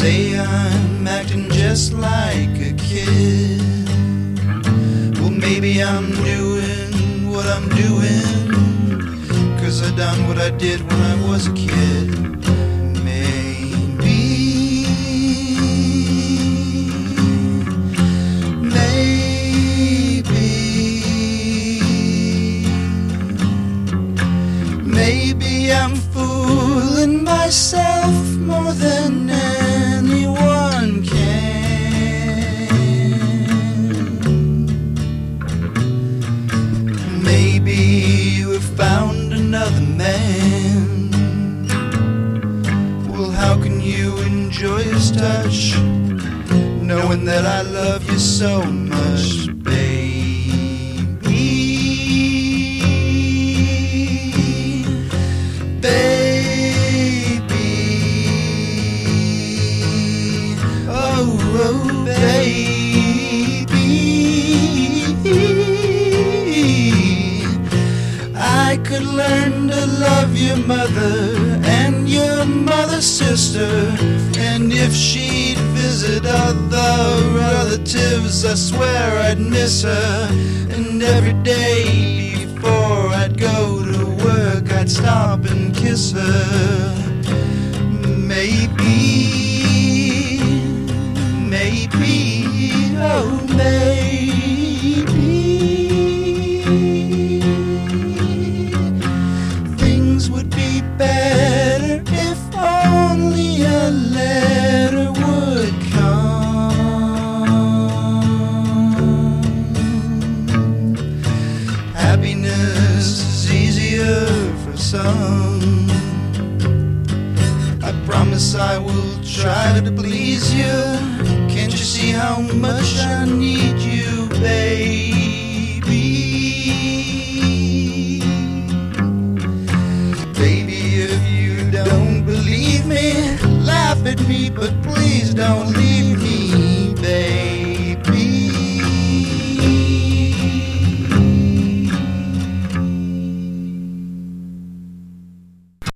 say I'm acting just like a kid. Well, maybe I'm doing what I'm doing 'cause I done what I did when I was a kid. Maybe I'm fooling myself more than anyone can. Maybe you have found another man. Well, how can you enjoy his touch, knowing that I love you so much, baby? Oh, baby, I could learn to love your mother and your mother's sister, and if she'd visit other relatives, I swear I'd miss her. And every day before I'd go to work, I'd stop and kiss her. Maybe, oh maybe, things would be better if only a letter would come. Happiness is easier for some. I promise I will try to please you. Can't you see how much I need you, baby? Baby, if you don't believe me, laugh at me, but please don't leave me, baby.